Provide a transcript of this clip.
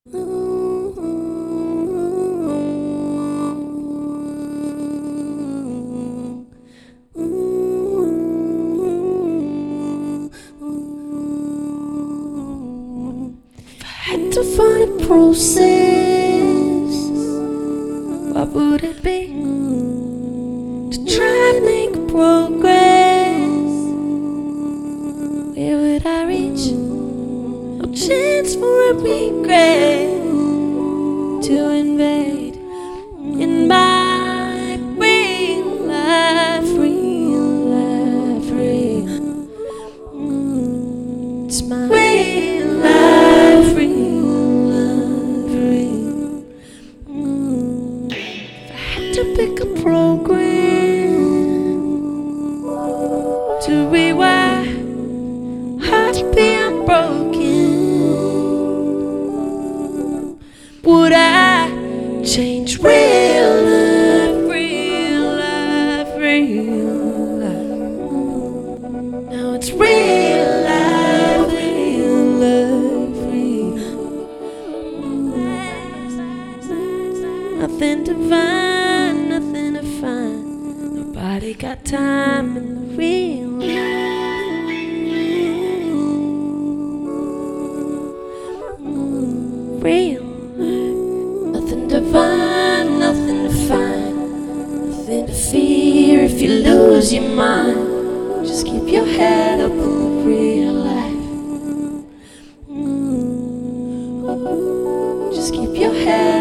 Had to find a process, what would it be? To try and make progress, where would I reach? No chance for a regret to invade in my real life, it's my real life, If I had to pick a program to rewire hearts being broken, would I change real life, Now it's real life, Nothing divine, nothing to find. Nobody got time in the real life. Real life. Nothing divine, nothing to find. Nothing to fear if you lose your mind. Just keep your head up in the real life. Just keep your head